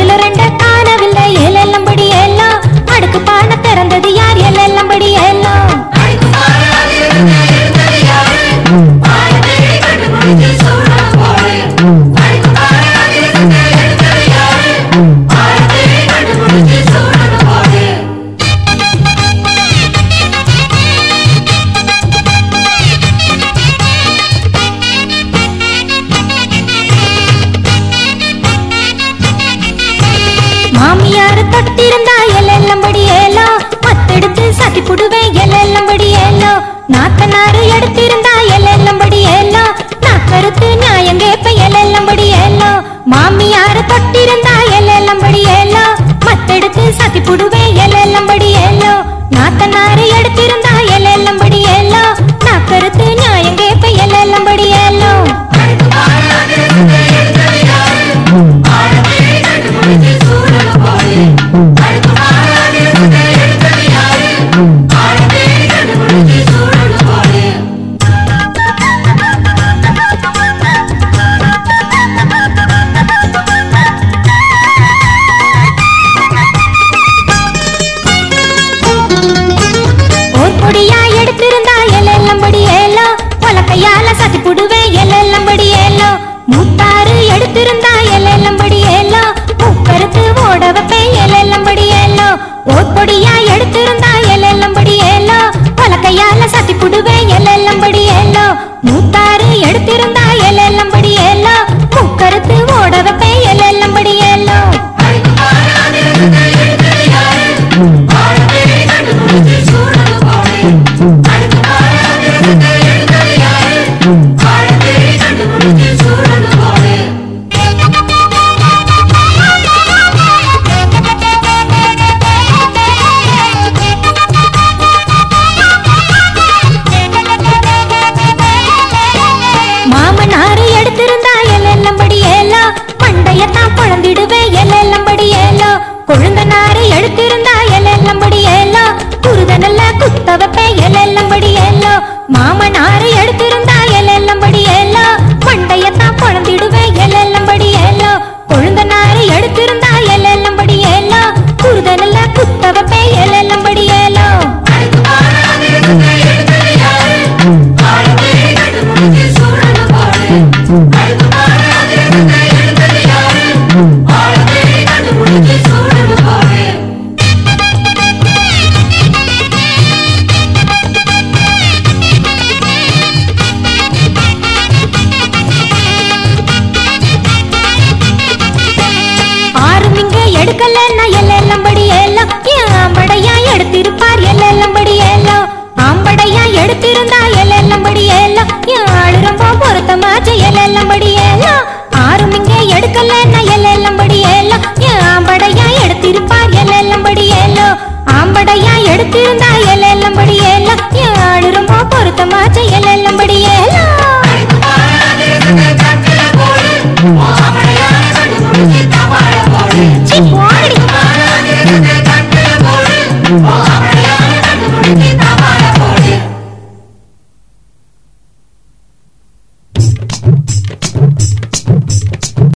ஒண்ணுல ரெண்ட காணவில்லை ஏலெல்லம்படி ஏலம் அடுக்கு பான திறந்தது யார் ஏலெல்லம்படி ஏலம் மாமியாரு தொட்டிருந்தா எல்லம்படி ஏலம் மத்தெடுத்து சத்தி புடுவேன் எல்லம்படி ஏலம் நாத்தனாரு எடுத்திருந்தா எல்லம்படி ஏலம் நான் கருத்து நியாயம் கேப்ப எல்லம்படி ஏலம் மாமியாரு தொட்டிருந்தா எல்லம்படி ஏலம் மத்தெடுத்து சத்தி புடுவேன் எல்லம்படி ஏலம் நாத்தனாரு எடுத்திருந்தா எல்லம்படி ஏலம் நான் கருத்து நியாயம் கேப்ப எல்லம்படி ஏலம் பொடியா எடுத்திருந்தா எல்லம்படி ஏலம் உலக்கையால சத்தி புடுவேன் எல்லம்படி ஏலம் மூத்தாறு எடுத்திருந்தா எல்லம்படி ஏலம் உக்கருத்து ஓட வைப்பேன் எல்லம்படி ஏலம் ஓர் பொடியா எடுத்திருந்தா எல்லம்படி ஏலம் உலக்கையால சத்தி புடுவேன் எல்லம்படி ஏலம் மூத்தாறு எடுத்திருந்தா எல்லம்படி ஏலம் உக்கருத்து ஓட வைப்பேன் எல்லம்படி ஏலம் மாமனாரு எடுத்திருந்தா எல்லம்படி ஏலம் பண்டையத்தான் குழந்திடுவேன் எல்லம்படி ஏலம் கொழுந்தனாரு எடுத்திருந்தா எல்லம்படி ஏலம் குருதனல்ல குத்த வைப்பேன் எல்லம்படி ஏலம் மாமனாரு எடுத்திருந்தா எல்லம்படி ஏலம் பண்டையத்தான் குழந்திடுவேன் எல்லம்படி ஏலம் கொழுந்தனாரு எடுத்திருந்தா எல்லம்படி ஏலம் குருதனல்ல குத்த வைப்பேன் எல்லம்படி ஏலம் எடுக்கலன்னா எல்லம்படி ஏலம் ஆம்படையா எடுத்திருப்பார் எல்லம்படி ஏலம் ஆம்படையா எடுத்திருந்தா எல்லம்படி ஏலம் ஆளு ரொம்ப பொருத்தமாச்சு எல்லம்படி ஏலம் ஆறும் இங்க எடுக்கல